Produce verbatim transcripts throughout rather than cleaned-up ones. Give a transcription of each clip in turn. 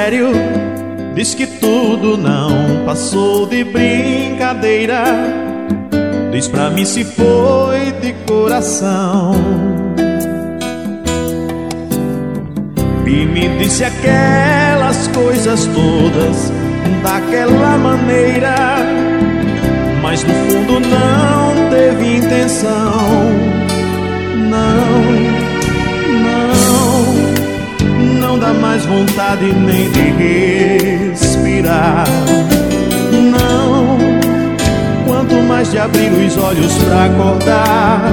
sério, diz que tudo não passou de brincadeira. Diz pra mim se foi de coração. E me disse aquelas coisas todas daquela maneira, mas no fundo não teve intenção. Não, não, não dá mais vontade nem de respirar. Não, quanto mais de abrir os olhos pra acordar.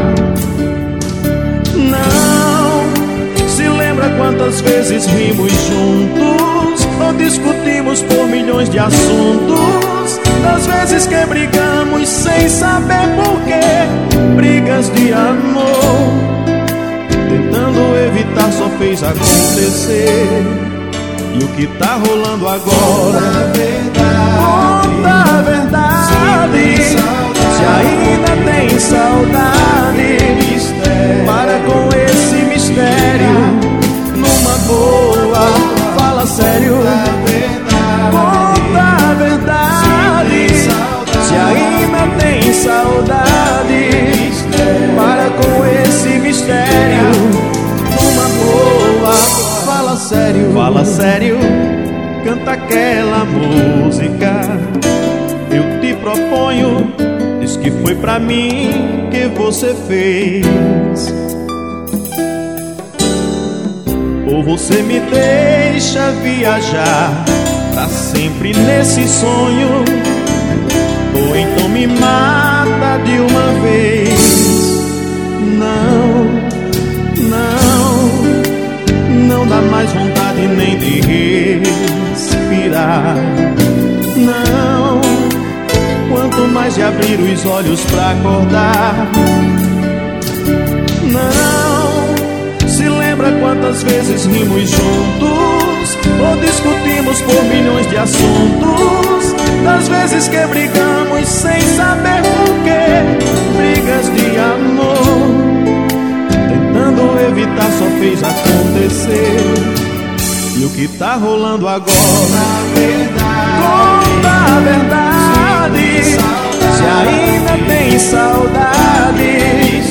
Não, se lembra quantas vezes rimos juntos ou discutimos por milhões de assuntos, das vezes que brigamos sem saber porquê, brigas de amor, tentando evitar só fez acontecer. E o que tá rolando agora? Conta a verdade, se ainda tem saudade, para com esse mistério, numa boa, fala sério. Conta a verdade, se ainda tem saudade, para com esse mistério, numa boa, fala sério. Fala sério, canta aquela música. Eu te proponho, diz que foi pra mim que você fez. Ou você me deixa viajar pra sempre nesse sonho, ou então me mata de uma vez. Não, não, não dá mais vontade nem de respirar. Não, quanto mais de abrir os olhos pra acordar. Não, se lembra quantas vezes rimos juntos ou discutimos por milhões de assuntos, das vezes que brigamos sem saber porquê, brigas de amor, tentando evitar só fez acontecer. E o que tá rolando agora? Conta a verdade, se ainda tem saudade,